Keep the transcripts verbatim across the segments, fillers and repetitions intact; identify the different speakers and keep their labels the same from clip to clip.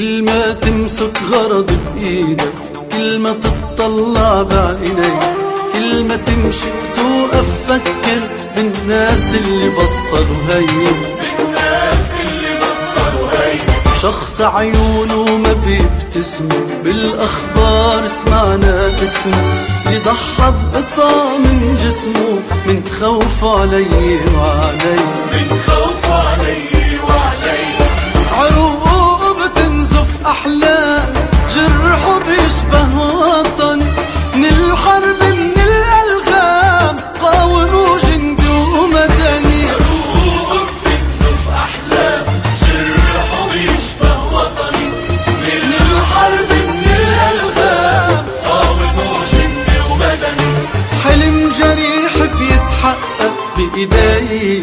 Speaker 1: كل ما تمسك غرض بإيدك، كل ما تطلع بعينيك، كل ما تمشي وتوقف فكر بالناس اللي بطلوا هين،
Speaker 2: بالناس اللي بطلوا هين.
Speaker 1: شخص عيونه ما بيبتسموا، بالأخبار سمعنا اسمه، اللي ضحى بقطع من جسمه من خوفه علي وعلي،
Speaker 2: من خوفه علي وعلي.
Speaker 1: عروقه بتنزف أحلام، جرحه بيشبه وطن، من الحرب من الألغام قاوموا جندي ومدني.
Speaker 2: عروقه بتنزف أحلام، جرحه بيشبه وطني، من الحرب من الألغام قاوموا جندي ومدني.
Speaker 1: حلم جريح بيتحقق بإيدي،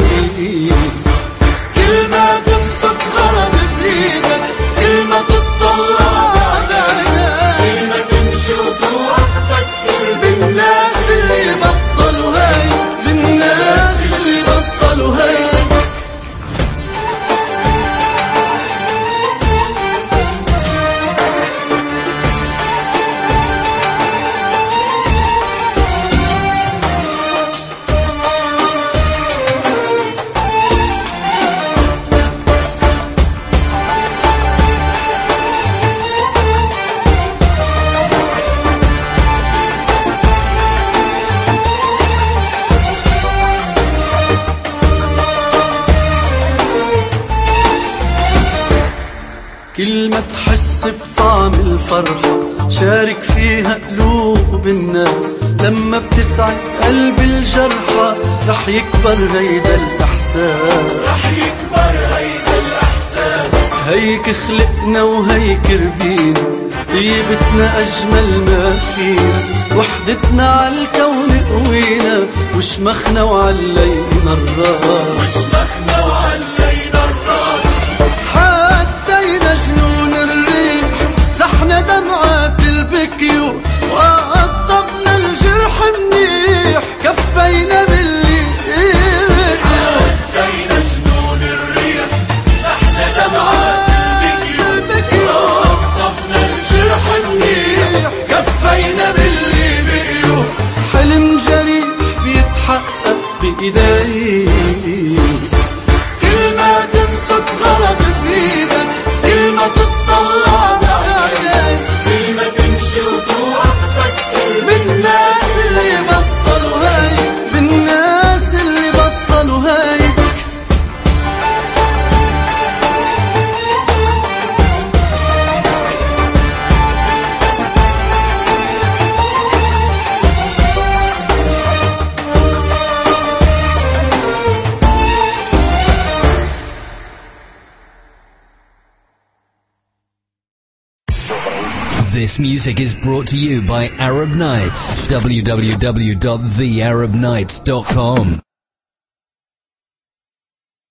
Speaker 2: كل ما تمسك غرض بإيدك، كل ما تطلع بعينك، كل ما تمشي وتوقف فكر
Speaker 1: بالناس اللي بطلوا هاي، بالناس اللي بطلوا هاي. كل ما تحس بطعم الفرحة شارك فيها قلوب الناس، لما بتسعد قلب الجرحى رح يكبر هيدا الإحساس،
Speaker 2: رح يكبر هيدا الإحساس.
Speaker 1: هيك خلقنا وهيك ربينا، طيبتنا أجمل ما فينا، وحدتنا عالكون قوينا، وشمخنا وعلينا الراس،
Speaker 2: وشمخنا وعلينا الراس.
Speaker 1: حدينا جنون الريح، زحنا دمعات البكيو، وقطبنا الجرح منيح، كفينا باللي
Speaker 2: حدينا جنون الريح، زحنا دمعات البكيو، وقطبنا الجرح منيح، كفينا باللي بقيو.
Speaker 1: حلم جريح بيتحقق بإيدي،
Speaker 2: كل ما تمسك غرض بإيدك، كل ما تطلع بعينك، كل ما تمشي وتوقف فكر
Speaker 1: بالناس اللي بطلوا هاي، بالناس اللي بطلوا هاي.
Speaker 3: This music is brought to you by Arab Nights. w w w dot the arab nights dot com